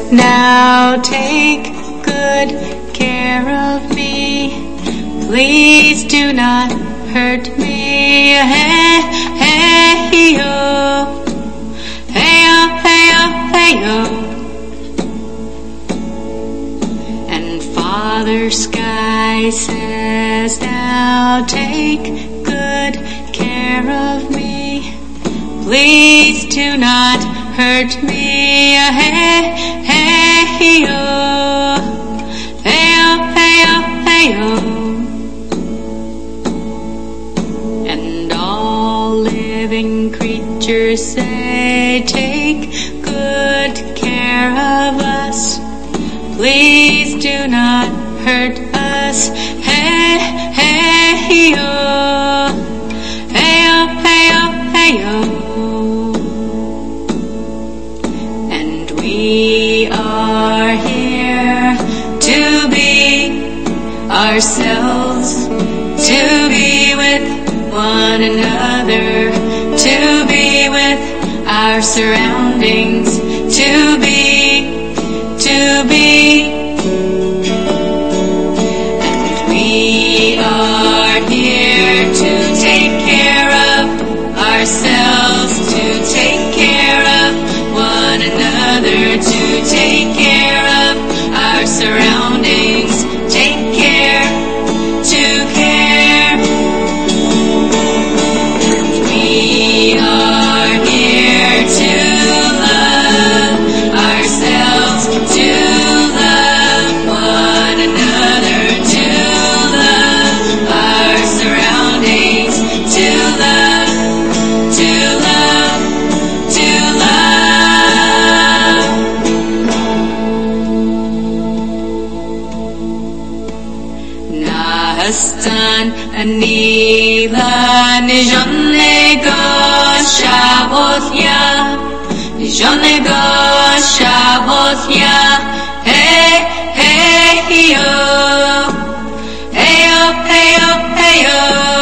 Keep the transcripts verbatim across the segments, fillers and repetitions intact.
now take good care of me. Please do not hurt me. Hey, hey, yo. Hey, yo, hey, yo, hey, yo. And Father Sky says, now take good care of me. Please do not hurt me. Hey, hey, yo. Hey, yo, hey, yo, hey, yo. And all living creatures say, take good care of us. Please do not hurt us. Hey, hey, yo. Hey, yo, hey, yo, hey, yo. And we are here to be ourselves, to be with one another, to be with our surroundings, to be, to be. And we are here to take care of ourselves, to take care of one another, to take care of our surroundings, take care, to care. We are here to love ourselves, to love one another, to love our surroundings, to love, to love, to love. Nahastan anila nijonnego shabothya, nijonnego shabothya. Hey, hey, yo. Hey, yo, hey, yo, hey, yo.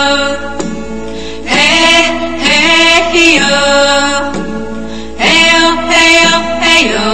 Hey, hey, yo. Hey, yo, hey, yo, hey, yo.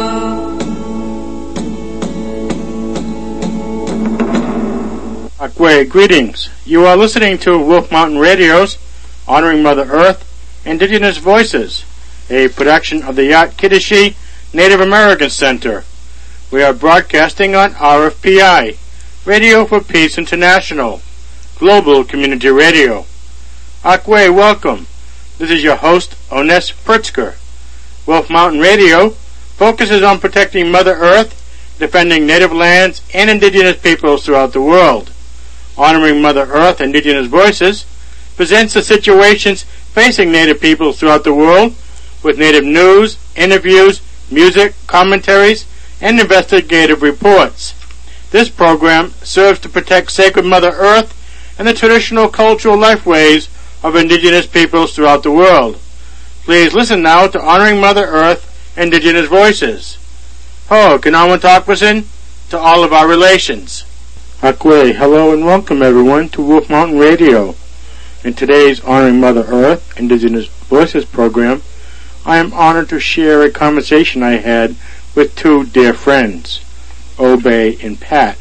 Akwe, greetings. You are listening to Wolf Mountain Radio's Honoring Mother Earth, Indigenous Voices, a production of the Yat Kiddishi Native American Center. We are broadcasting on R F P I, Radio for Peace International, Global Community Radio. Akwe, welcome. This is your host, Ones Pritzker. Wolf Mountain Radio focuses on protecting Mother Earth, defending native lands and indigenous peoples throughout the world. Honoring Mother Earth, Indigenous Voices presents the situations facing native peoples throughout the world with native news, interviews, music, commentaries, and investigative reports. This program serves to protect sacred Mother Earth and the traditional cultural lifeways of indigenous peoples throughout the world. Please listen now to Honoring Mother Earth, Indigenous Voices. Ho, Kinawan Takwasin, to all of our relations. Akwe, hello and welcome everyone to Wolf Mountain Radio. In today's Honoring Mother Earth, Indigenous Voices program, I am honored to share a conversation I had with two dear friends, Obey and Pat.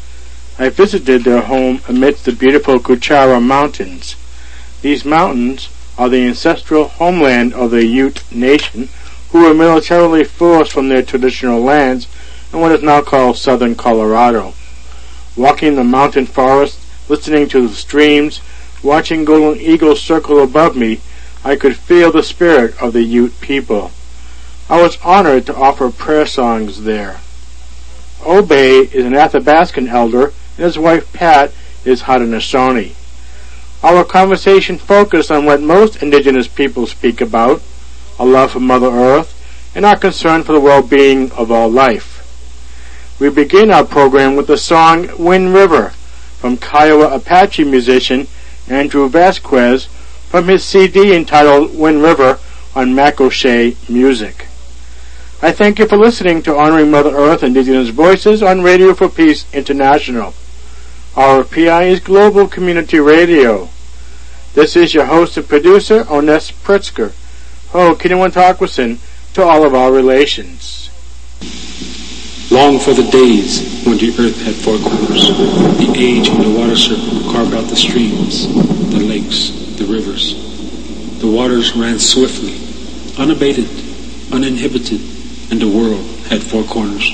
I visited their home amidst the beautiful Kuchara Mountains. These mountains are the ancestral homeland of the Ute Nation, who were militarily forced from their traditional lands in what is now called southern Colorado. Walking the mountain forest, listening to the streams, watching golden eagles circle above me, I could feel the spirit of the Ute people. I was honored to offer prayer songs there. Obey is an Athabascan elder, and his wife Pat is Haudenosaunee. Our conversation focused on what most indigenous people speak about, a love for Mother Earth, and our concern for the well-being of all life. We begin our program with the song Wind River from Kiowa Apache musician Andrew Vasquez from his C D entitled Wind River on Macochet Music. I thank you for listening to Honoring Mother Earth Indigenous Voices on Radio for Peace International. R F P I is Global Community Radio. This is your host and producer, Ones Pritzker. Ho, Kinawan Takwasin, to all of our relations. Long for the days when the earth had four corners, the age when the water circle carved out the streams, the lakes, the rivers. The waters ran swiftly, unabated, uninhibited, and the world had four corners.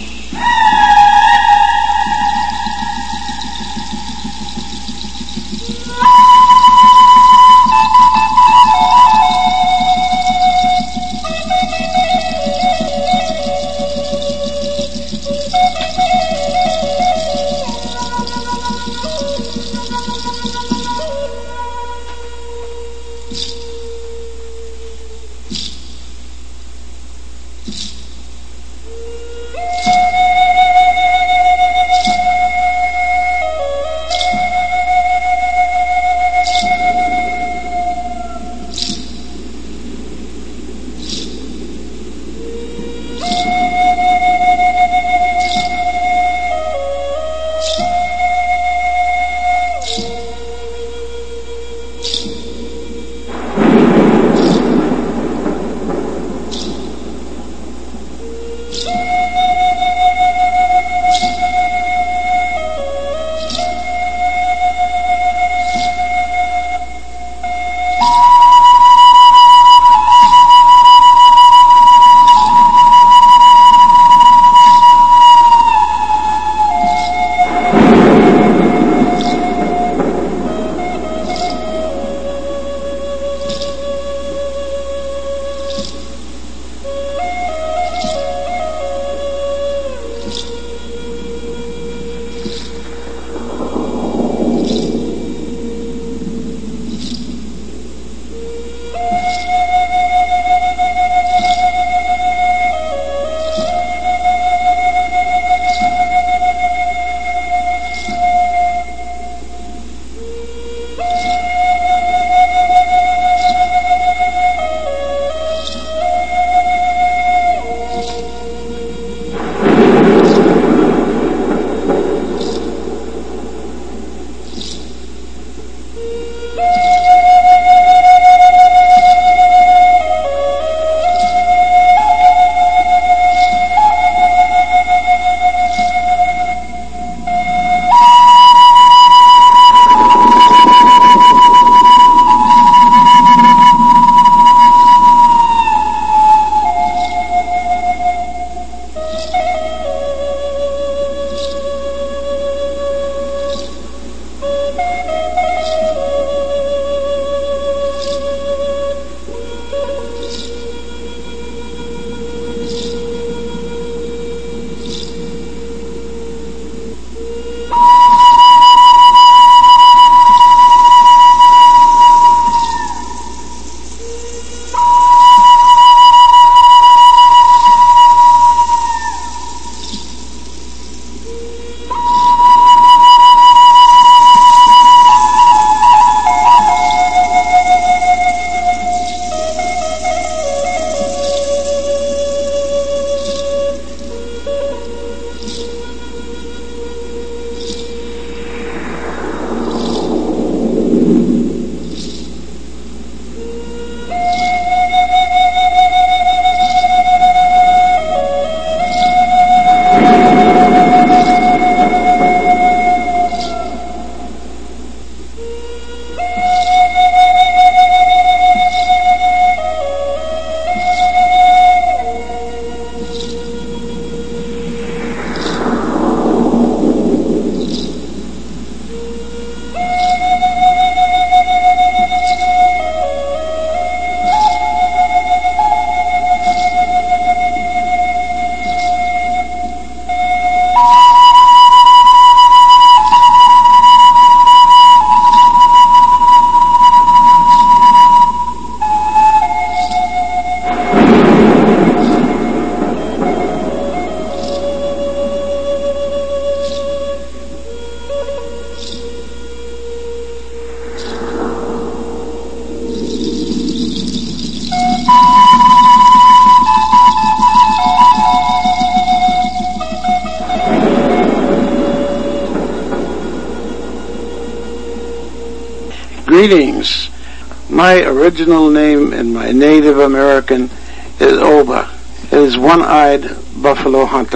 Greetings. My original name in my Native American is Oba. It is one-eyed buffalo hunter.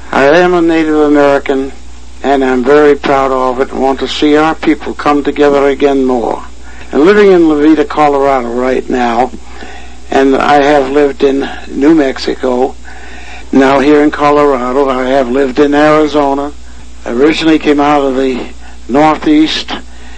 I am a Native American, and I'm very proud of it and want to see our people come together again more. I'm living in Levita, Colorado right now, and I have lived in New Mexico. Now here in Colorado, I have lived in Arizona. I originally came out of the Northeast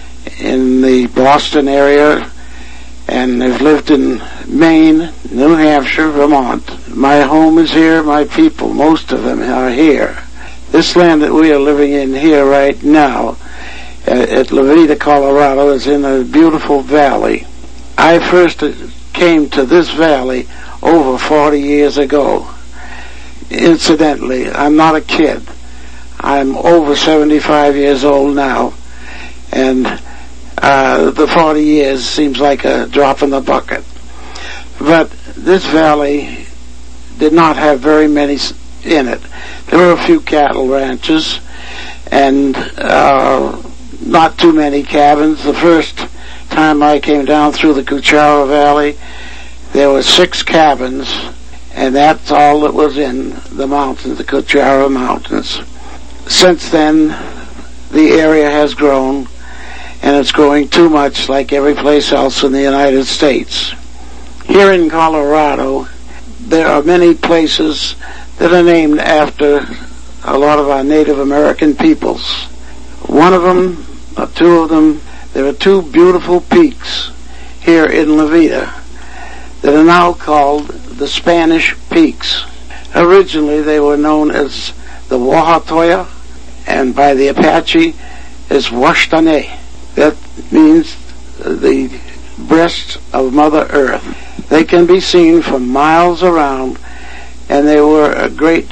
in the Boston area, and I've lived in Maine, New Hampshire, Vermont. My home is here, my people, most of them are here. This land that we are living in here right now, at Levita, Colorado, is in a beautiful valley. I first came to this valley over forty years ago. Incidentally, I'm not a kid. I'm over seventy-five years old now, and uh, the forty years seems like a drop in the bucket. But this valley did not have very many in it. There were a few cattle ranches, and uh, not too many cabins. The first time I came down through the Cuchara Valley, there were six cabins, and that's all that was in the mountains, the Cuchara Mountains. Since then, the area has grown, and it's growing too much like every place else in the United States. Here in Colorado, there are many places that are named after a lot of our Native American peoples. One of them, or two of them, there are two beautiful peaks here in Levita that are now called the Spanish Peaks. Originally they were known as the Wahatoya, and by the Apache as Washtane. That means the breasts of Mother Earth. They can be seen from miles around, and they were a great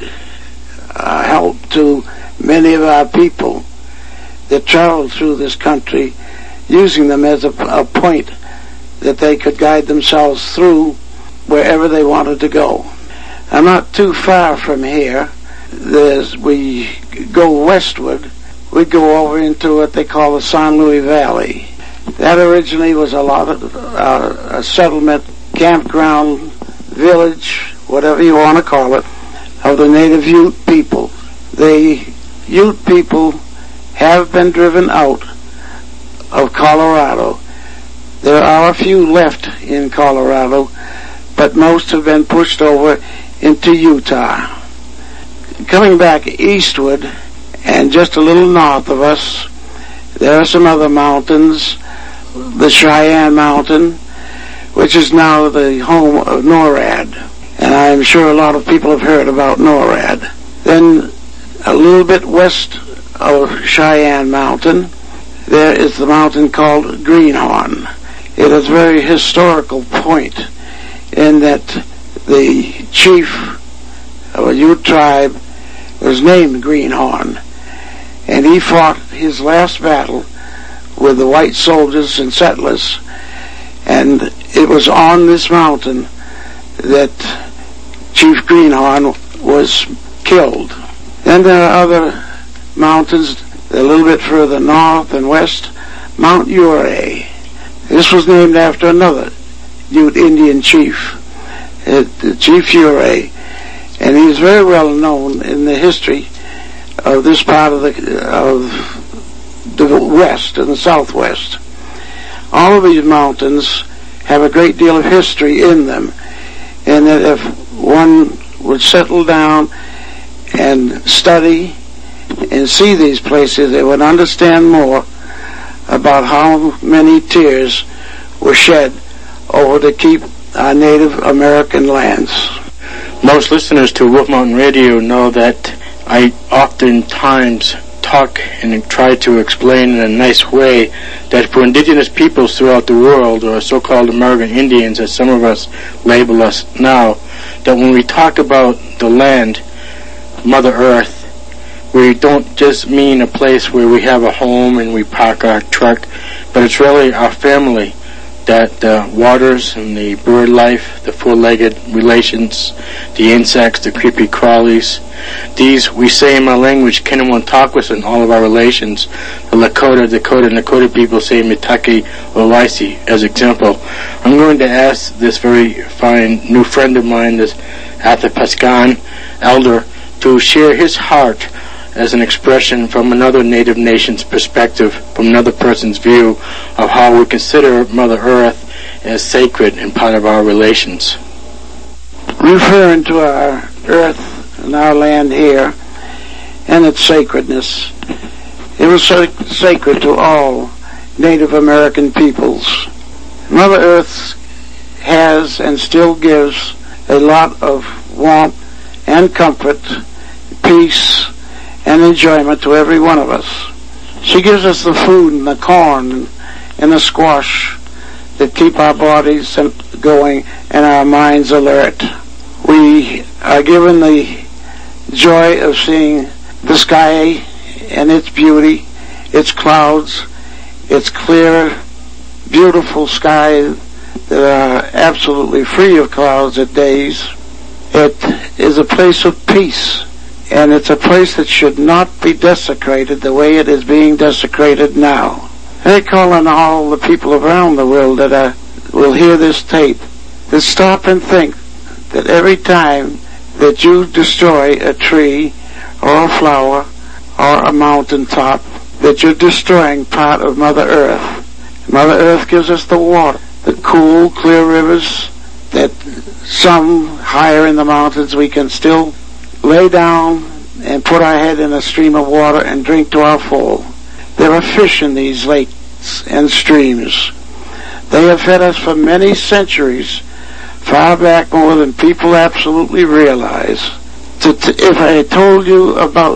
uh, help to many of our people that traveled through this country, using them as a, a point that they could guide themselves through wherever they wanted to go. I'm not too far from here. There's, we go westward, we go over into what they call the San Luis Valley. That originally was a lot of uh, a settlement, campground, village, whatever you want to call it, of the native Ute people. The Ute people have been driven out of Colorado. There are a few left in Colorado, but most have been pushed over into Utah. Coming back eastward, and just a little north of us, there are some other mountains. The Cheyenne Mountain, which is now the home of NORAD, and I'm sure a lot of people have heard about NORAD. Then a little bit west of Cheyenne Mountain, there is the mountain called Greenhorn. It is a very historical point in that the chief of a Ute tribe was named Greenhorn, and he fought his last battle with the white soldiers and settlers, and it was on this mountain that Chief Greenhorn was killed. Then there are other mountains a little bit further north and west. Mount Ouray. This was named after another Ute Indian chief, uh, Chief Ouray, and he is very well known in the history of this part of the of the west and the southwest. All of these mountains have a great deal of history in them, and that if one would settle down and study and see these places, they would understand more about how many tears were shed over to keep our Native American lands. Most listeners to Wolf Mountain Radio know that I oftentimes talk and try to explain in a nice way that for indigenous peoples throughout the world, or so-called American Indians, as some of us label us now, that when we talk about the land, Mother Earth, we don't just mean a place where we have a home and we park our truck, but it's really our family, that the waters and the bird life, the four-legged relations, the insects, the creepy crawlies, these we say in my language, Kennewantaquis, in all of our relations. The Lakota, Dakota, and Nakota people say Mitaki or Waisi as example. I'm going to ask this very fine new friend of mine, this Athabascan elder, to share his heart as an expression from another Native nation's perspective, from another person's view of how we consider Mother Earth as sacred and part of our relations. Referring to our earth and our land here and its sacredness, it was so sacred to all Native American peoples. Mother Earth has and still gives a lot of warmth and comfort, peace, and enjoyment to every one of us. She gives us the food and the corn and the squash that keep our bodies going and our minds alert. We are given the joy of seeing the sky and its beauty, its clouds, its clear, beautiful sky that are absolutely free of clouds at days. It is a place of peace, and it's a place that should not be desecrated the way it is being desecrated now. I call on all the people around the world that are, will hear this tape to stop and think that every time that you destroy a tree or a flower or a mountain top, that you're destroying part of Mother Earth. Mother Earth gives us the water, the cool, clear rivers that some higher in the mountains we can still lay down and put our head in a stream of water and drink to our full. There are fish in these lakes and streams. They have fed us for many centuries, far back more than people absolutely realize. To t- if I told you about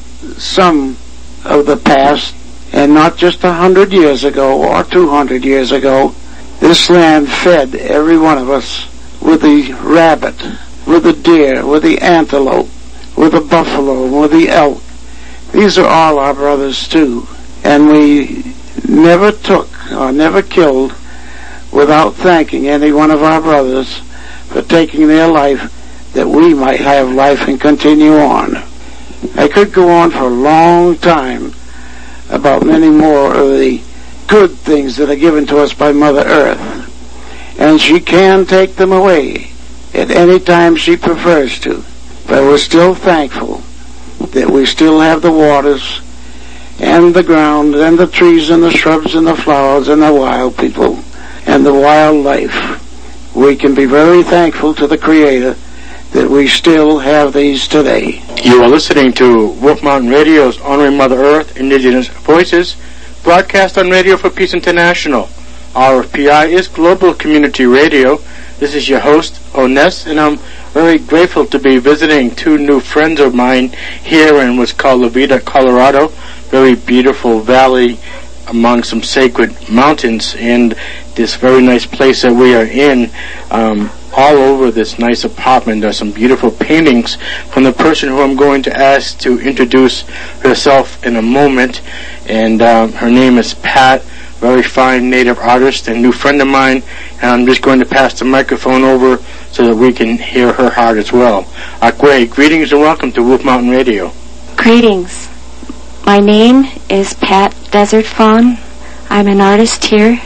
some of the past, and not just a hundred years ago or two hundred years ago, this land fed every one of us with the rabbit, with the deer, with the antelope, with the buffalo, with the elk. These are all our brothers too, and we never took or never killed without thanking any one of our brothers for taking their life that we might have life and continue on. I could go on for a long time about many more of the good things that are given to us by Mother Earth, and she can take them away at any time she prefers to, but we're still thankful that we still have the waters and the ground and the trees and the shrubs and the flowers and the wild people and the wildlife. We can be very thankful to the Creator that we still have these today. You are listening to Wolf Mountain Radio's Honoring Mother Earth Indigenous Voices, broadcast on Radio for Peace International. R F P I is Global Community Radio. This is your host, Oness, and I'm very grateful to be visiting two new friends of mine here in what's called La Veta, Colorado. Very beautiful valley among some sacred mountains, and this very nice place that we are in. Um, all over this nice apartment are some beautiful paintings from the person who I'm going to ask to introduce herself in a moment, and um, her name is Pat, very fine native artist and new friend of mine, and I'm just going to pass the microphone over so that we can hear her heart as well. Akwe, greetings and welcome to Wolf Mountain Radio. Greetings. My name is Pat Desert Fawn. I'm an artist here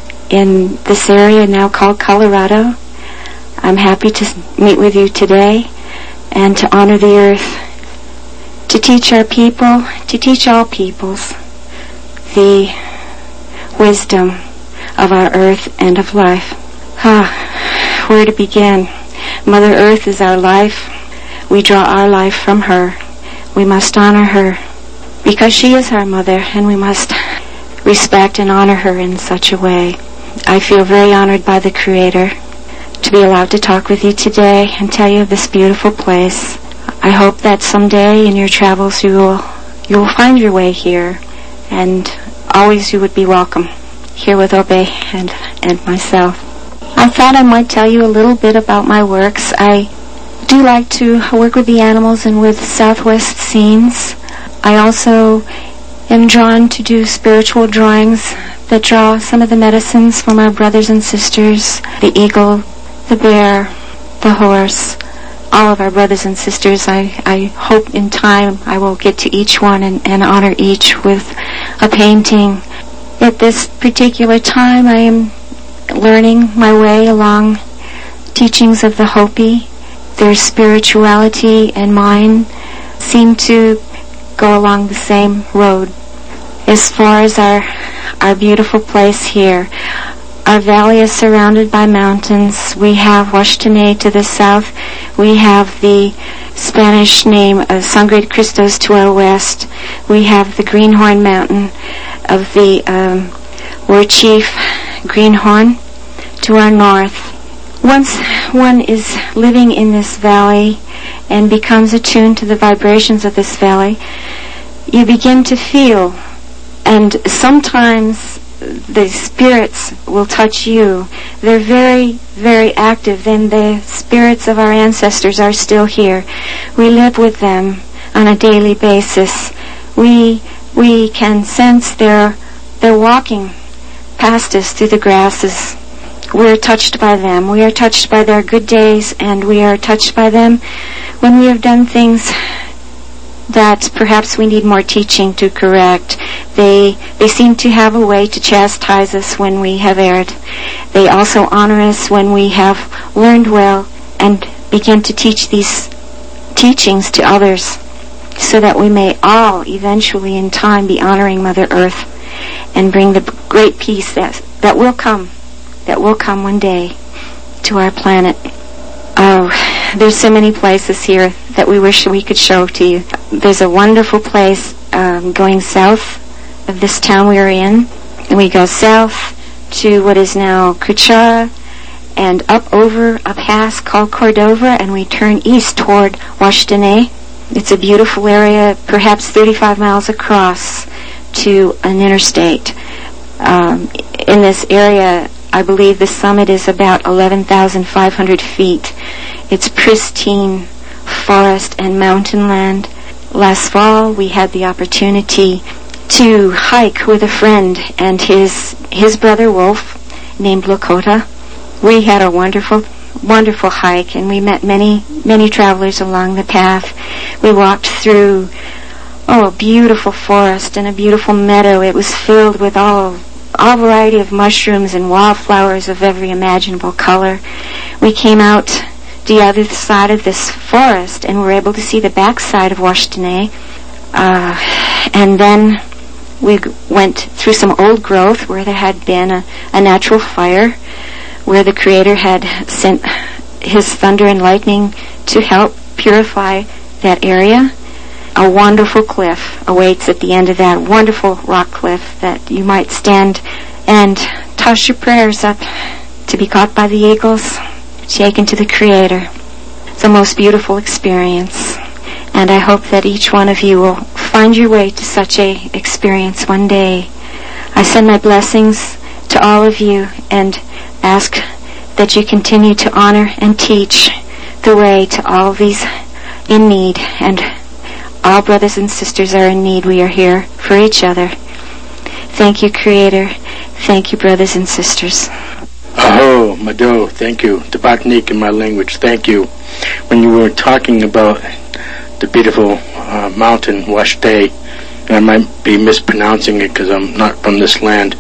in this area now called Colorado. I'm happy to meet with you today and to honor the earth, to teach our people, to teach all peoples the wisdom of our earth and of life. Ah, where to begin? Mother Earth is our life. We draw our life from her. We must honor her because she is our mother, and we must respect and honor her in such a way. I feel very honored by the Creator to be allowed to talk with you today and tell you of this beautiful place. I hope that someday in your travels you will you will find your way here, and always you would be welcome here with Obey and, and myself. I thought I might tell you a little bit about my works. I do like to work with the animals and with Southwest scenes. I also am drawn to do spiritual drawings that draw some of the medicines from our brothers and sisters, the eagle, the bear, the horse, all of our brothers and sisters. I, I hope in time I will get to each one and, and honor each with a painting. At this particular time I am learning my way along teachings of the Hopi, their spirituality and mine seem to go along the same road. As far as our our beautiful place here, our valley is surrounded by mountains. We have Huashtene to the south. We have the Spanish name of Sangre de Cristos to our west. We have the Greenhorn Mountain of the um, War Chief Greenhorn to our north. Once one is living in this valley and becomes attuned to the vibrations of this valley, you begin to feel, and sometimes the spirits will touch you. They're very, very active, and the spirits of our ancestors are still here. We live with them on a daily basis. We we can sense they're they're walking past us through the grasses. We're touched by them. We are touched by their good days, and we are touched by them when we have done things that perhaps we need more teaching to correct. They they seem to have a way to chastise us when we have erred. They also honor us when we have learned well and begin to teach these teachings to others, so that we may all eventually in time be honoring Mother Earth and bring the great peace that that will come, that will come one day to our planet. Oh, there's so many places here that we wish we could show to you. There's a wonderful place um, going south of this town we are in. And we go south to what is now Cuchara and up over a pass called Cordova, and we turn east toward Huashtene. It's a beautiful area, perhaps thirty-five miles across to an interstate. Um, in this area, I believe the summit is about eleven thousand five hundred feet. It's pristine forest and mountain land. Last fall, we had the opportunity to hike with a friend and his his brother Wolf, named Lakota. We had a wonderful, wonderful hike, and we met many, many travelers along the path. We walked through, oh, a beautiful forest and a beautiful meadow. It was filled with all all variety of mushrooms and wildflowers of every imaginable color. We came out the other side of this forest and were able to see the backside of Huashtene. Uh, and then we g- went through some old growth where there had been a, a natural fire, where the Creator had sent His thunder and lightning to help purify that area. A wonderful cliff awaits at the end of that wonderful rock cliff that you might stand and toss your prayers up to be caught by the eagles, taken to the Creator. It's a most beautiful experience, and I hope that each one of you will find your way to such a experience one day. I send my blessings to all of you and ask that you continue to honor and teach the way to all these in need, and all brothers and sisters are in need. We are here for each other. Thank you, Creator. Thank you, brothers and sisters. Aho, Mado, thank you. Tabaknik in my language, thank you. When you were talking about the beautiful uh, mountain, Huashtene, and I might be mispronouncing it because I'm not from this land,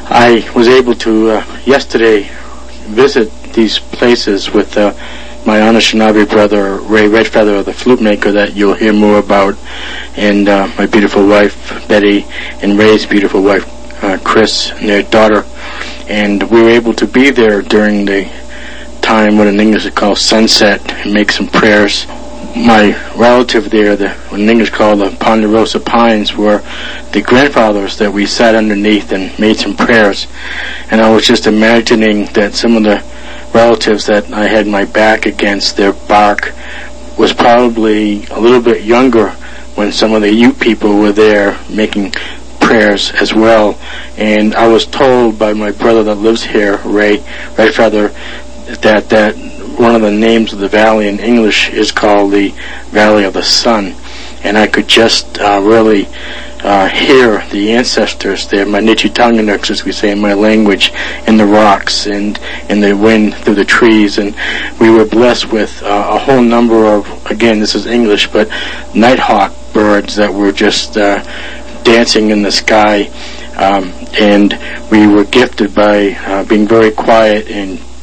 I was able to, uh, yesterday, visit these places with uh, my Anishinaabe brother, Ray Redfeather, the flute maker that you'll hear more about, and uh, my beautiful wife, Betty, and Ray's beautiful wife, uh, Chris, and their daughter. And we were able to be there during the time what in English is called sunset and make some prayers. My relative there, the what in English called the Ponderosa Pines, were the grandfathers that we sat underneath and made some prayers. And I was just imagining that some of the relatives that I had my back against, their bark was probably a little bit younger when some of the Ute people were there making prayers as well. And I was told by my brother that lives here, Ray Redfeather, that that one of the names of the valley in English is called the Valley of the Sun. And I could just uh, really uh, hear the ancestors there, my Nichitanganuks, as we say in my language, in the rocks and in the wind through the trees. And we were blessed with uh, a whole number of, again, this is English, but nighthawk birds that were just uh, dancing in the sky. Um, and we were gifted by uh, being very quiet and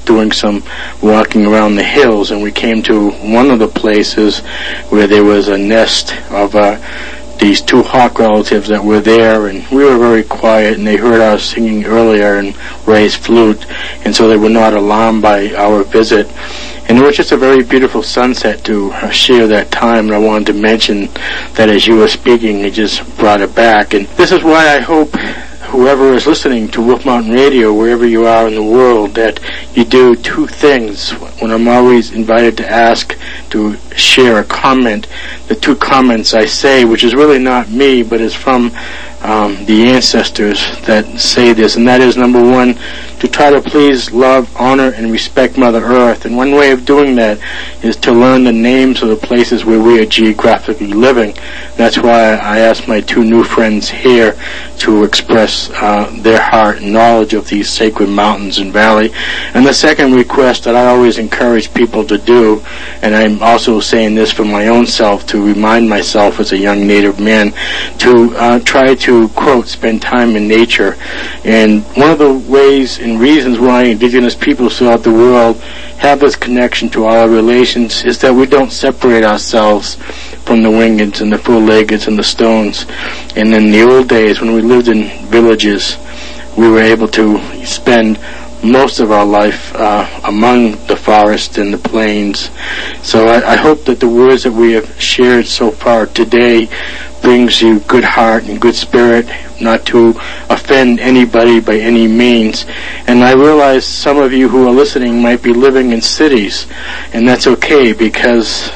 doing some walking around the hills, and we came to one of the places where there was a nest of uh, these two hawk relatives that were there, and we were very quiet, and they heard us singing earlier and Ray's flute, and so they were not alarmed by our visit. And it was just a very beautiful sunset to uh, share that time, and I wanted to mention that as you were speaking, it just brought it back. And this is why I hope whoever is listening to Wolf Mountain Radio, wherever you are in the world, that you do two things. When I'm always invited to ask to share a comment, the two comments I say, which is really not me, but is from um, the ancestors that say this, and that is, number one, to try to please, love, honor, and respect Mother Earth. And one way of doing that is to learn the names of the places where we are geographically living. That's why I asked my two new friends here to express uh, their heart and knowledge of these sacred mountains and valley. And the second request that I always encourage people to do, and I'm also saying this for my own self, to remind myself as a young Native man, to uh, try to, quote, spend time in nature. And one of the ways and reasons why indigenous peoples throughout the world have this connection to our relations is that we don't separate ourselves from the wingeds and the four-leggeds and the stones. And in the old days, when we lived in villages, we were able to spend most of our life uh, among the forest and the plains. So I, I hope that the words that we have shared so far today brings you good heart and good spirit, not to offend anybody by any means. And I realize some of you who are listening might be living in cities, and that's okay, because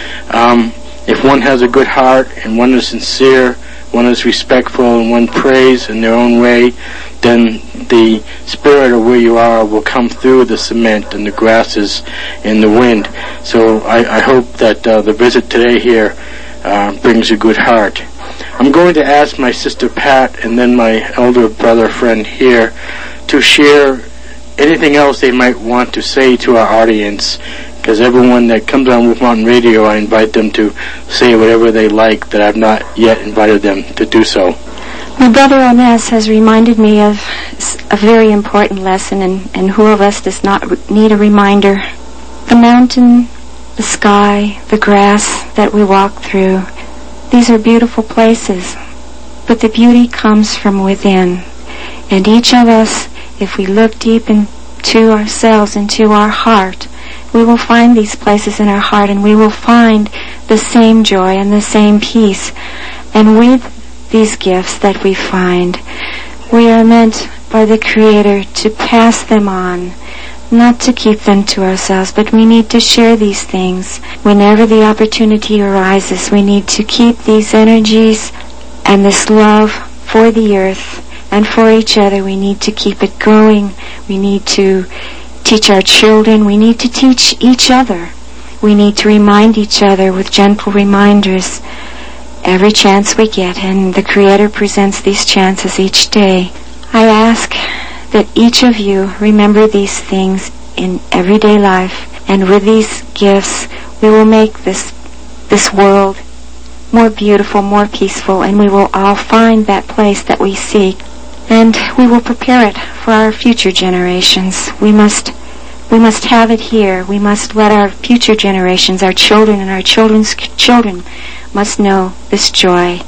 um, if one has a good heart and one is sincere, one is respectful, and one prays in their own way, then the spirit of where you are will come through the cement and the grasses and the wind. So I, I hope that uh, the visit today here uh, brings you good heart. I'm going to ask my sister Pat and then my elder brother friend here to share anything else they might want to say to our audience, because everyone that comes on Wolf Mountain Radio, I invite them to say whatever they like that I've not yet invited them to do so. My brother Onez has reminded me of a very important lesson, and, and who of us does not re- need a reminder? The mountain, the sky, the grass that we walk through, these are beautiful places, but the beauty comes from within. And each of us, if we look deep into ourselves, into our heart, we will find these places in our heart, and we will find the same joy and the same peace. And with these gifts that we find, we are meant by the Creator to pass them on, not to keep them to ourselves, but we need to share these things. Whenever the opportunity arises, we need to keep these energies and this love for the earth and for each other. We need to keep it going. We need to teach our children. We need to teach each other. We need to remind each other with gentle reminders every chance we get, and the Creator presents these chances each day. I ask that each of you remember these things in everyday life, and with these gifts we will make this this world more beautiful, more peaceful, and we will all find that place that we seek, and we will prepare it for our future generations. We must we must have it here. We must let our future generations, our children and our children's children, must know this joy.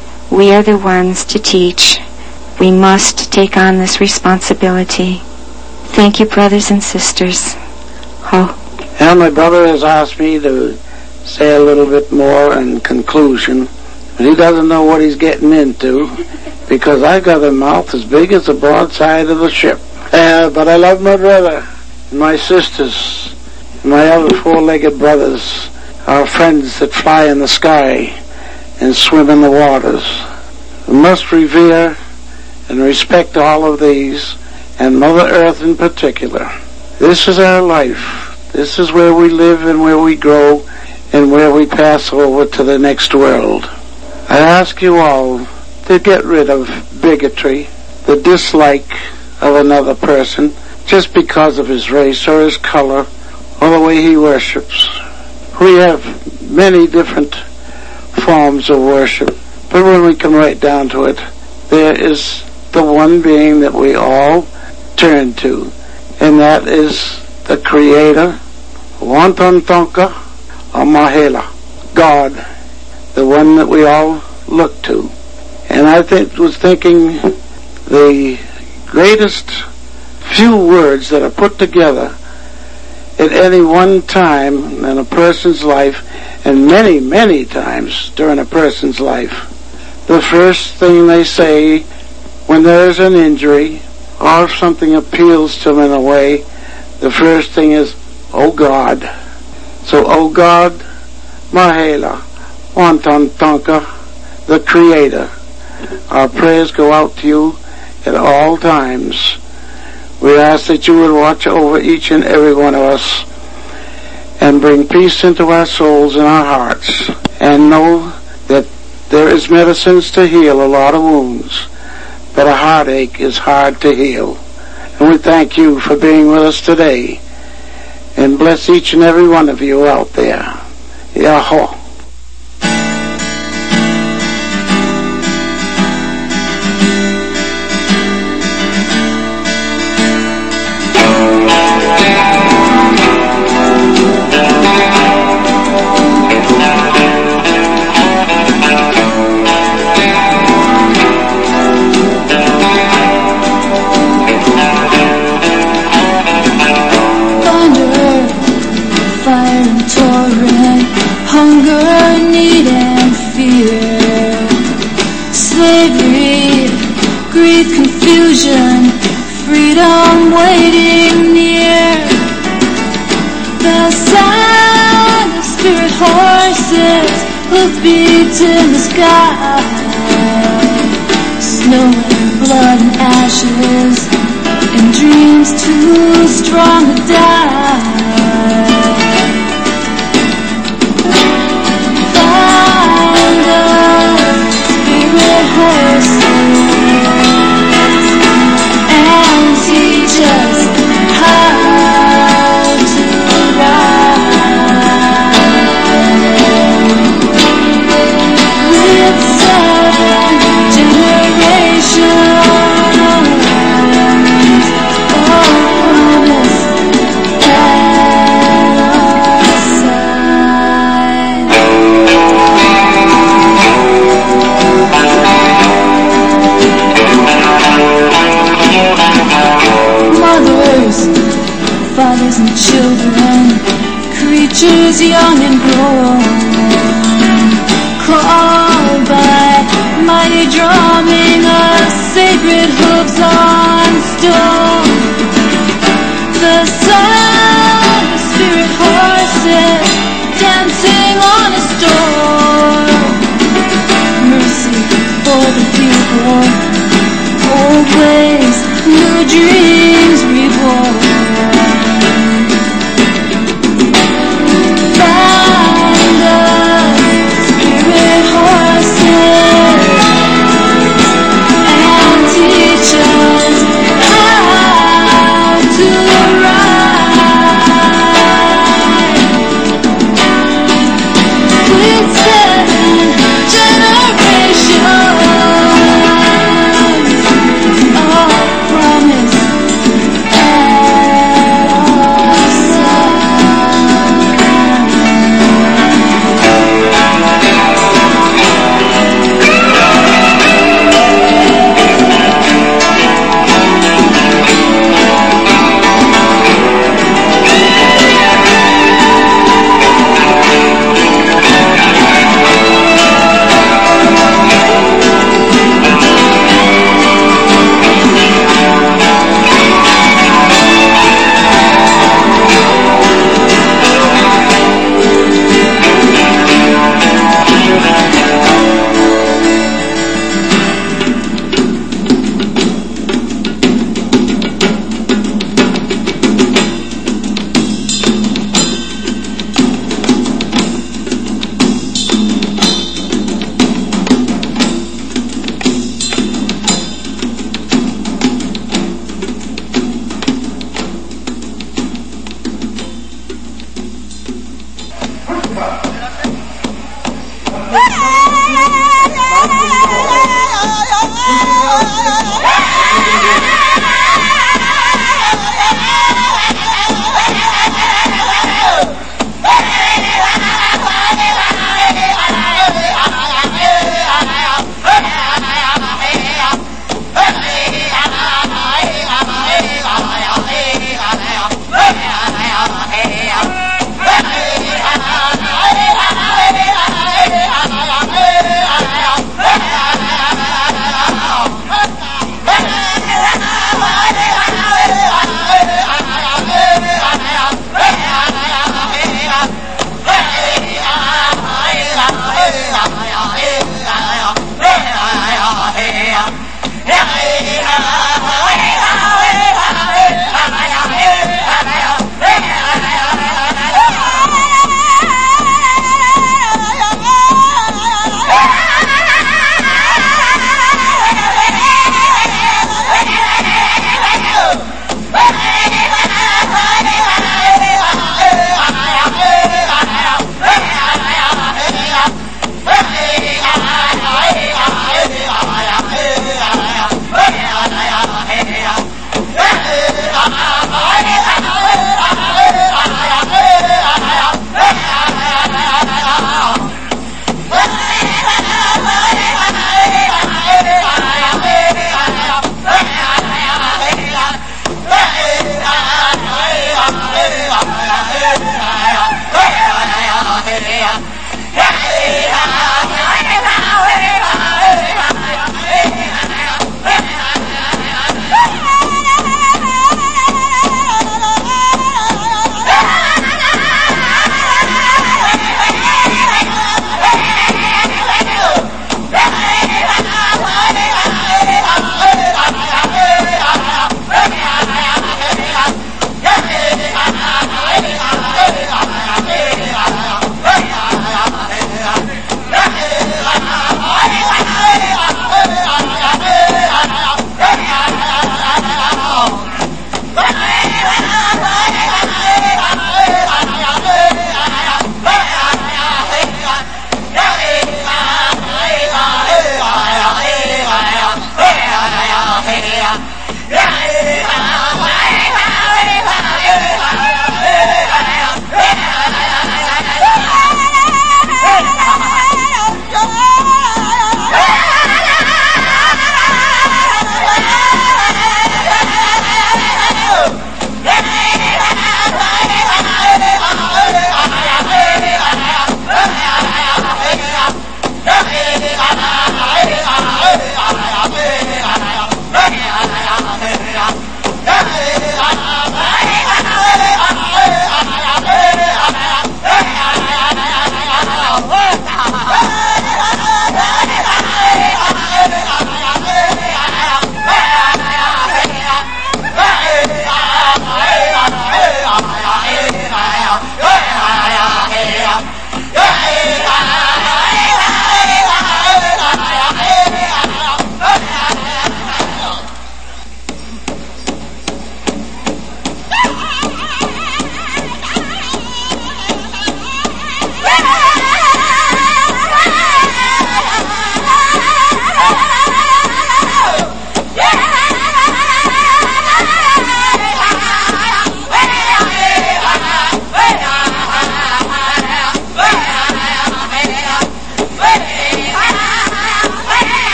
We are the ones to teach. We must take on this responsibility. Thank you, brothers and sisters. Oh. And my brother has asked me to say a little bit more in conclusion, but he doesn't know what he's getting into, because I've got a mouth as big as the broadside of the ship. Uh, but I love my brother and my sisters and my other four-legged brothers, our friends that fly in the sky and swim in the waters. We must revere and respect all of these, and Mother Earth in particular. This is our life. This is where we live and where we grow and where we pass over to the next world. I ask you all to get rid of bigotry, the dislike of another person just because of his race or his color or the way he worships. We have many different forms of worship, but when we come right down to it, there is the one being that we all turn to, and that is the Creator, Wantantonka Amahela, God, the one that we all look to. And I think was thinking the greatest few words that are put together at any one time in a person's life, and many, many times during a person's life. The first thing they say when there's an injury or if something appeals to them in a way, the first thing is, oh God. So, oh God, Mahela, Wantantonka, the Creator, our prayers go out to you at all times. We ask that you would watch over each and every one of us and bring peace into our souls and our hearts, and know that there is medicines to heal a lot of wounds, but a heartache is hard to heal. And we thank you for being with us today, and bless each and every one of you out there. Yahweh. Freedom waiting near. The sound of spirit horses, hoofbeats in the sky. Snow and blood and ashes, and dreams too strong to die. Find the spirit horses just how to ride with seven generations of promise at our side. Mothers, fathers and children, creatures young and grown, called by mighty drumming of sacred hooves on stone. The sound of spirit horses dancing on a storm. Mercy for the people, old ways, new dreams reborn. Find us spirit horses and teach us how to ride with seven generations of promise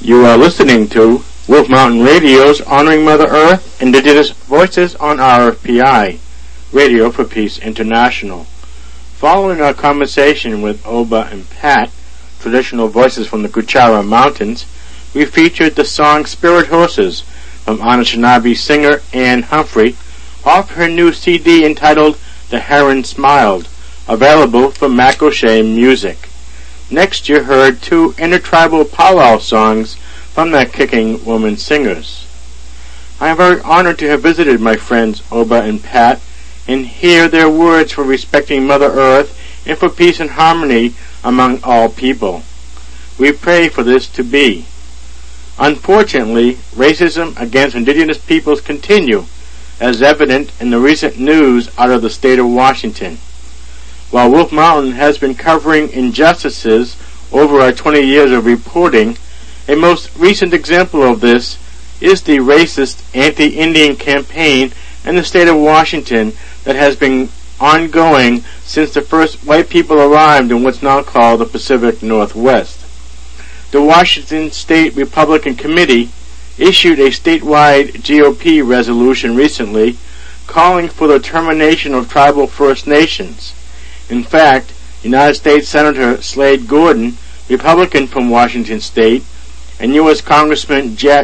You are listening to Wolf Mountain Radio's Honoring Mother Earth, Indigenous Voices on R F P I, Radio for Peace International. Following our conversation with Oba and Pat, traditional voices from the Kuchara Mountains, we featured the song Spirit Horses from Anishinaabe singer Ann Humphrey off her new C D entitled The Heron Smiled, available from Mac O'Shea Music. Next you heard two intertribal powwow songs from the Kicking Woman Singers. I am very honored to have visited my friends Oba and Pat and hear their words for respecting Mother Earth and for peace and harmony among all people. We pray for this to be. Unfortunately, racism against indigenous peoples continue, as evident in the recent news out of the state of Washington. While Wolf Mountain has been covering injustices over our twenty years of reporting, a most recent example of this is the racist anti-Indian campaign in the state of Washington that has been ongoing since the first white people arrived in what's now called the Pacific Northwest. The Washington State Republican Committee issued a statewide G O P resolution recently calling for the termination of tribal First Nations. In fact, United States Senator Slade Gordon, Republican from Washington State, and U S Congressman Jack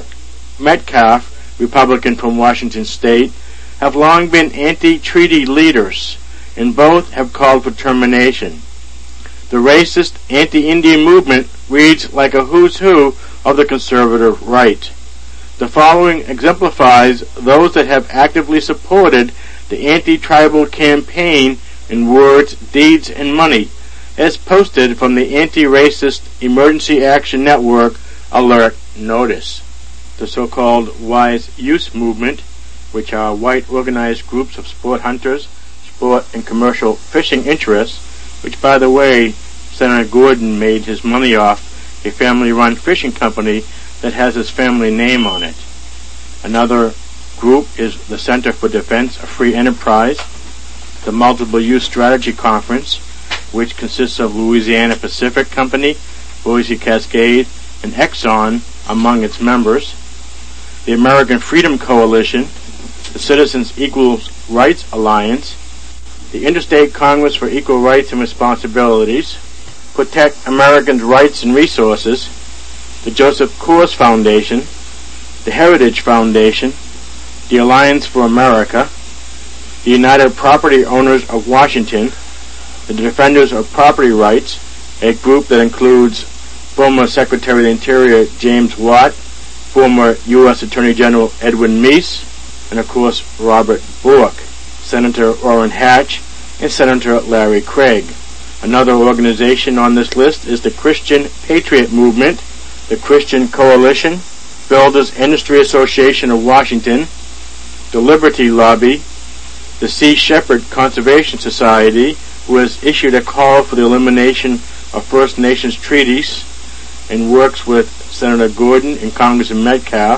Metcalf, Republican from Washington State, have long been anti-treaty leaders, and both have called for termination. The racist anti-Indian movement reads like a who's who of the conservative right. The following exemplifies those that have actively supported the anti-tribal campaign in words, deeds, and money, as posted from the Anti-Racist Emergency Action Network Alert Notice. The so-called Wise Use Movement, which are white organized groups of sport hunters, sport and commercial fishing interests, which, by the way, Senator Gordon made his money off a family-run fishing company that has his family name on it. Another group is the Center for Defense of Free Enterprise, the Multiple Use Strategy Conference, which consists of Louisiana Pacific Company, Boise Cascade, and Exxon among its members, the American Freedom Coalition, the Citizens Equal Rights Alliance, the Interstate Congress for Equal Rights and Responsibilities, Protect Americans' Rights and Resources, the Joseph Coors Foundation, the Heritage Foundation, the Alliance for America, the United Property Owners of Washington, the Defenders of Property Rights, a group that includes former Secretary of the Interior James Watt, former U S Attorney General Edwin Meese, and of course Robert Bork, Senator Orrin Hatch, and Senator Larry Craig. Another organization on this list is the Christian Patriot Movement, the Christian Coalition, Builders Industry Association of Washington, the Liberty Lobby, the Sea Shepherd Conservation Society, who has issued a call for the elimination of First Nations treaties and works with Senator Gordon and Congressman Metcalf.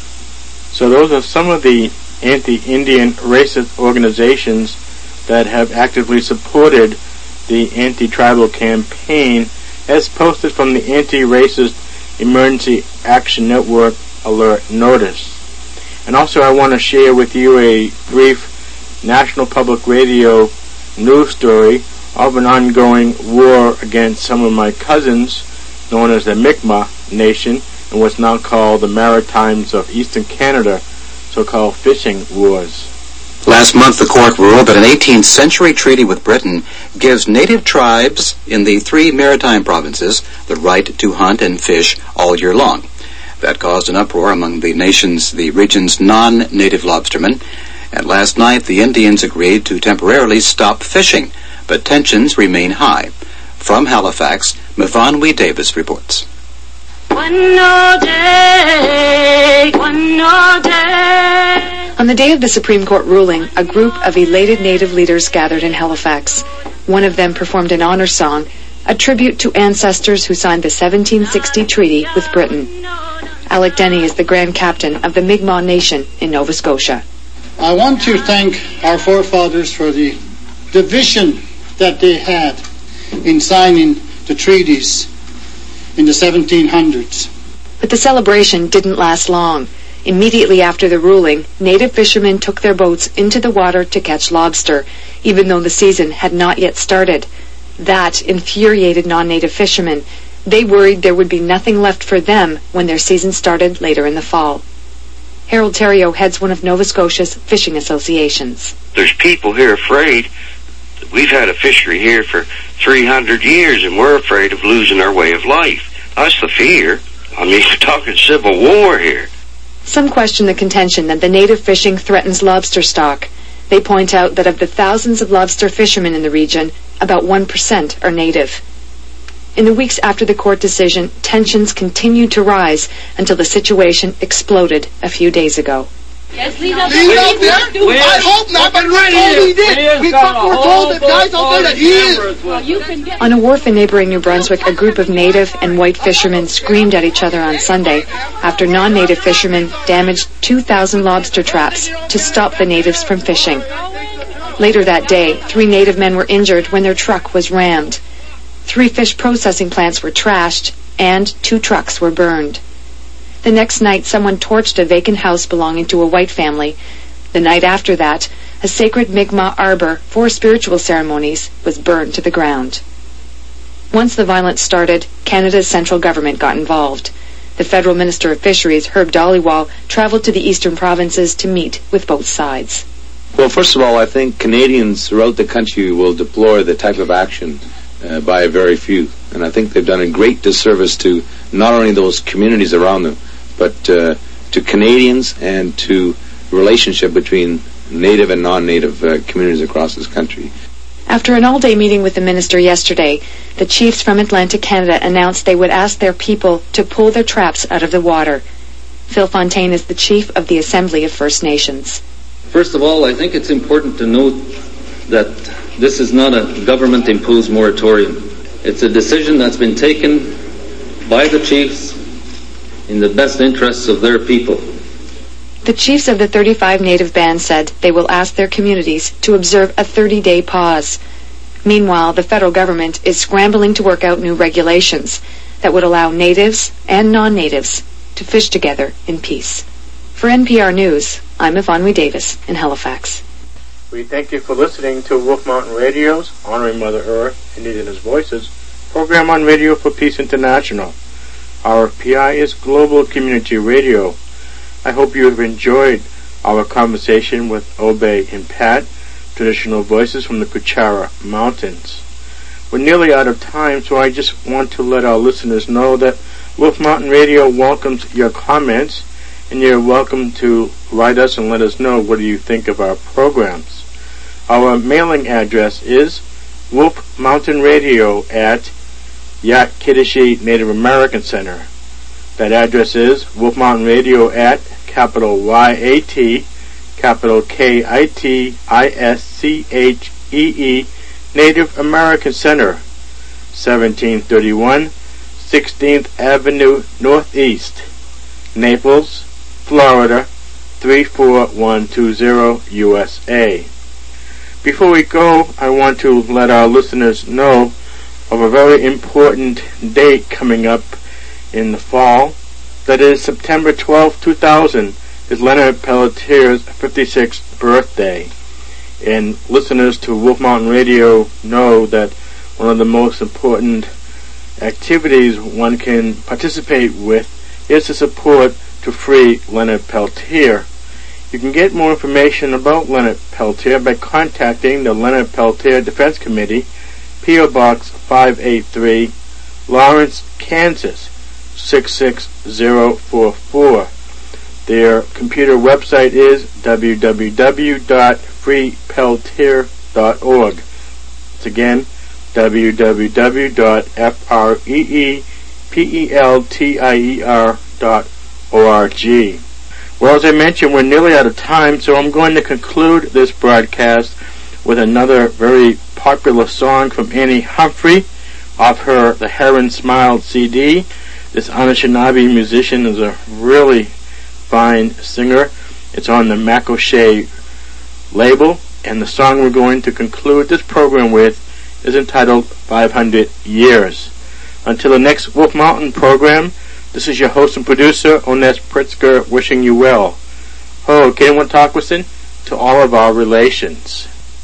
So those are some of the anti-Indian racist organizations that have actively supported the anti-tribal campaign as posted from the Anti-Racist Emergency Action Network Alert Notice. And also I want to share with you a brief National Public Radio news story of an ongoing war against some of my cousins known as the Mi'kmaq Nation in what's now called the Maritimes of Eastern Canada, so-called fishing wars. Last month, the court ruled that an eighteenth century treaty with Britain gives native tribes in the three maritime provinces the right to hunt and fish all year long. That caused an uproar among the nation's, the region's non-native lobstermen, and last night the Indians agreed to temporarily stop fishing, but tensions remain high. From Halifax, Mvanwi Davis reports. One more day, one more day. On the day of the Supreme Court ruling, a group of elated Native leaders gathered in Halifax. One of them performed an honor song, a tribute to ancestors who signed the seventeen sixty treaty with Britain. Alec Denny is the Grand Captain of the Mi'kmaq Nation in Nova Scotia. I want to thank our forefathers for the, the vision that they had in signing the treaties in the seventeen hundreds. But the celebration didn't last long. Immediately after the ruling, native fishermen took their boats into the water to catch lobster, even though the season had not yet started. That infuriated non-native fishermen. They worried there would be nothing left for them when their season started later in the fall. Harold Theriault heads one of Nova Scotia's fishing associations. There's people here afraid. We've had a fishery here for three hundred years, and we're afraid of losing our way of life. That's the fear. I mean, you're talking civil war here. Some question the contention that the native fishing threatens lobster stock. They point out that of the thousands of lobster fishermen in the region, about one percent are native. In the weeks after the court decision, tensions continued to rise until the situation exploded a few days ago. Yes, leave out there. I hope not, but we told he did. We were told that guys out there that he is. On a wharf in neighboring New Brunswick, a group of native and white fishermen screamed at each other on Sunday after non-native fishermen damaged two thousand lobster traps to stop the natives from fishing. Later that day, three native men were injured when their truck was rammed. Three fish processing plants were trashed, and two trucks were burned. The next night, someone torched a vacant house belonging to a white family. The night after that, a sacred Mi'kmaq arbor for spiritual ceremonies was burned to the ground. Once the violence started, Canada's central government got involved. The federal Minister of Fisheries, Herb Dhaliwal, traveled to the eastern provinces to meet with both sides. Well, first of all, I think Canadians throughout the country will deplore the type of action uh, by a very few. And I think they've done a great disservice to not only those communities around them, but uh, to Canadians and to the relationship between native and non-native uh, communities across this country. After an all-day meeting with the minister yesterday, the chiefs from Atlantic Canada announced they would ask their people to pull their traps out of the water. Phil Fontaine is the chief of the Assembly of First Nations. First of all, I think it's important to note that this is not a government-imposed moratorium. It's a decision that's been taken by the chiefs in the best interests of their people. The chiefs of the thirty-five native bands said they will ask their communities to observe a thirty-day pause. Meanwhile, the federal government is scrambling to work out new regulations that would allow natives and non-natives to fish together in peace. For N P R News, I'm Yvonne Wee Davis in Halifax. We thank you for listening to Wolf Mountain Radio's Honoring Mother Earth, Indigenous Voices, program on Radio for Peace International. Our P I is Global Community Radio. I hope you have enjoyed our conversation with Obey and Pat, traditional voices from the Kuchara Mountains. We're nearly out of time, so I just want to let our listeners know that Wolf Mountain Radio welcomes your comments, and you're welcome to write us and let us know what do you think of our programs. Our mailing address is Wolf Mountain Radio at Yat-Kiddishi Native American Center. That address is Wolf Mountain Radio at capital Y A T, capital K I T I S C H E E, Native American Center, seventeen thirty-one sixteenth Avenue Northeast, Naples, Florida, three four one two zero, U S A. Before we go, I want to let our listeners know of a very important date coming up in the fall. That is September twelfth, two thousand, is Leonard Pelletier's fifty-sixth birthday. And listeners to Wolf Mountain Radio know that one of the most important activities one can participate with is to support to free Leonard Peltier. You can get more information about Leonard Peltier by contacting the Leonard Peltier Defense Committee, P O Box five eighty-three, Lawrence, Kansas six six zero four four. Their computer website is w w w dot free peltier dot org. It's again w w w dot free peltier dot org. Well, as I mentioned, we're nearly out of time, so I'm going to conclude this broadcast with another very popular song from Annie Humphrey off her The Heron Smiled C D. This Anishinaabe musician is a really fine singer. It's on the Makoche label, and the song we're going to conclude this program with is entitled five hundred years. Until the next Wolf Mountain program, This is your host and producer, Ones Pritzker, wishing you well. Ho, Kenwan Takwison, to all of our relations.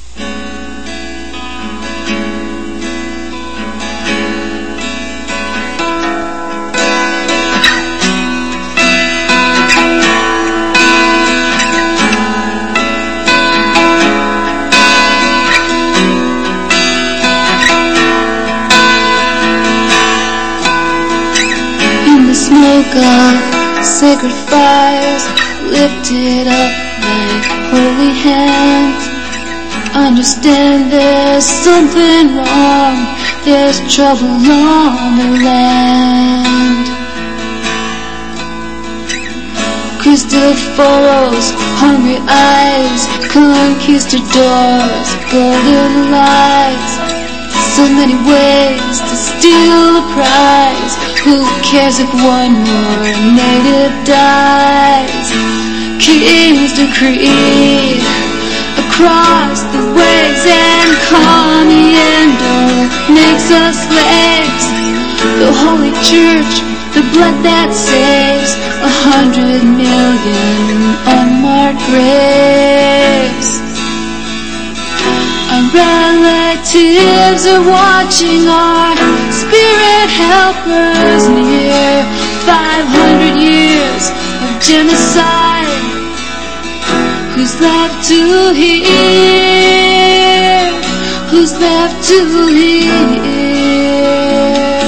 Smoke of sacred fires lifted up like holy hands. Understand there's something wrong, there's trouble on the land. Cristoforos, hungry eyes, conquistadors, golden lights. So many ways to steal the prize. Who cares if one more native dies? Kings decree across the waves, and Comiendo makes us slaves. The Holy Church, the blood that saves a hundred million unmarked graves. Our relatives are watching, our spirit helpers near. Five hundred years of genocide. Who's left to hear? Who's left to hear?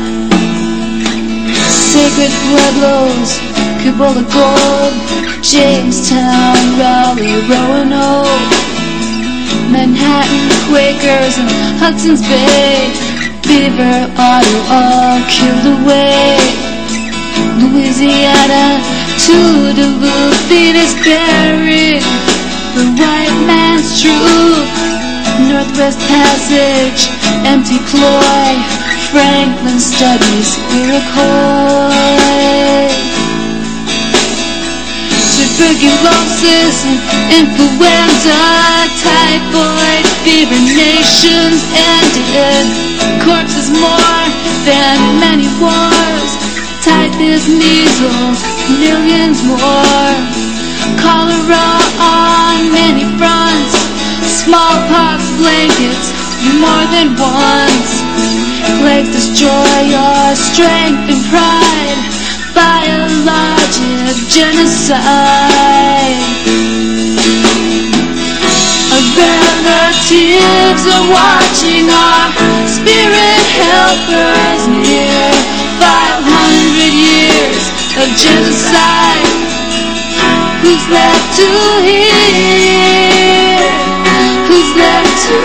Sacred Pueblos, Cubola Gold, Jamestown, Raleigh, Roanoke, Manhattan, Quakers, and Hudson's Bay, Beaver, Otter, all killed away. Louisiana to Duluth, Venus buried the white man's truth. Northwest Passage, empty ploy, Franklin studies Iroquois. Tuberculosis and influenza, typhoid fever, nations ended. Corpses more than many wars. Typhus, measles, millions more. Cholera on many fronts. Smallpox blankets more than once. Plagues destroy your strength and pride. Biologic genocide. Our relatives are watching, our spirit helpers near. Five hundred years of genocide. Who's left to hear? Who's left to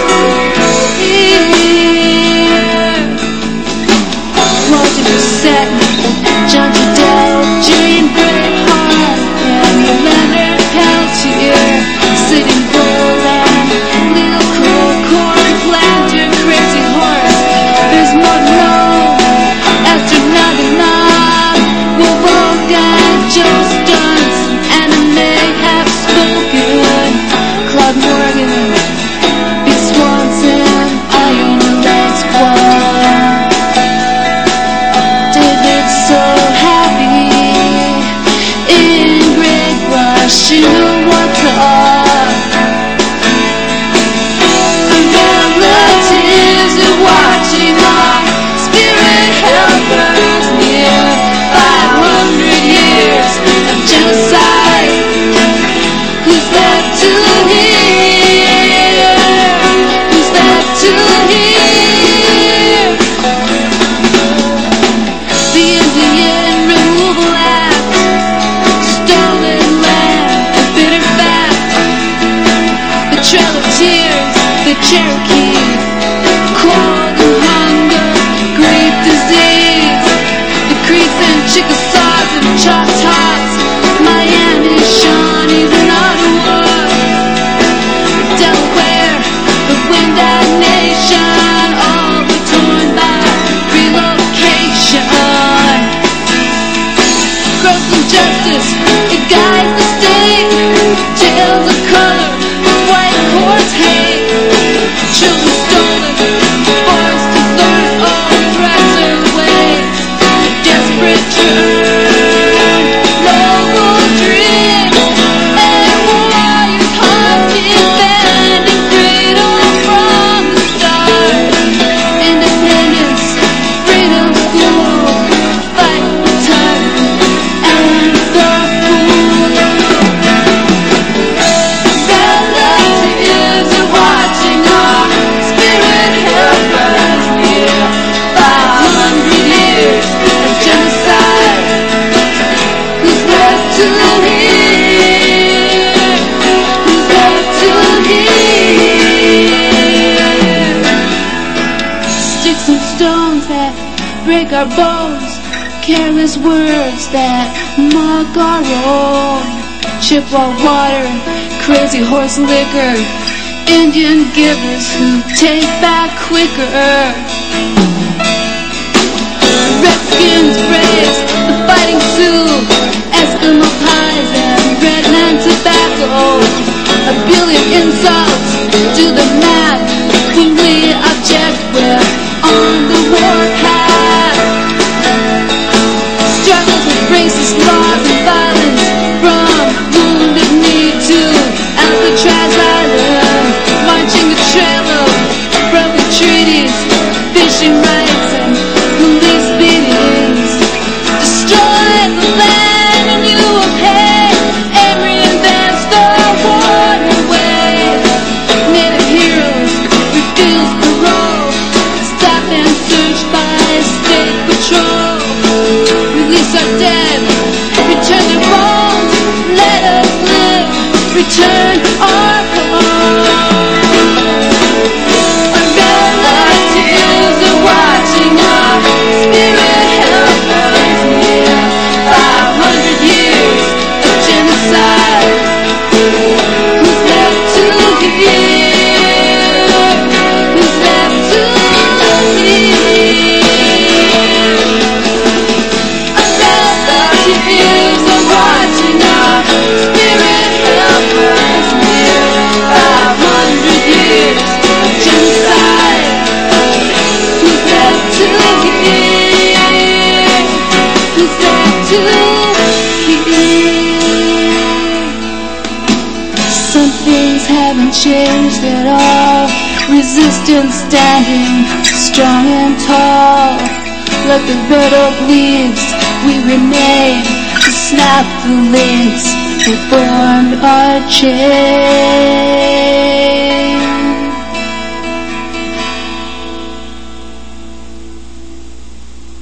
hear? Walter Bissett, John Goodell, Julian Greatheart, and Leonard Peltier, Sitting Bull and Leo Crow, Corn Planter, Crazy Horse. There's more to know. After Naganab, Wovogan, Joe Stunts, and they have spoken. Claude Morgan, Big Swanson, Iron Legs One. David so happy. break our bones. Careless words that mock our own. Chippewa water, crazy horse liquor, Indian givers who take back quicker. Redskins braves the fighting Sioux, Eskimo pies and redland tobacco. A billion insults to the map when we object, we're on the warpath. Struggles with racist laws and violence, from Wounded Knee to Alcatraz Island, marching the trail of broken treaties, fishing rights and police beatings. Destroy the land and you will pay. Emory invents the waterway. Native heroes refuse parole, stop and search by state patrol. Release our dead, return their bones, let us live, return our home. Our relatives are watching, our spirit helpers near. Five hundred years of genocide, who's left to heal? Who's left to heal? Our relatives are watching, our spirit helpers near. Five hundred years of genocide, who's left to heal? Who's left to heal? Some things haven't changed at all. Resistance standing strong and tall. Like the red oak leaves, we remain to snap the links that formed our chain.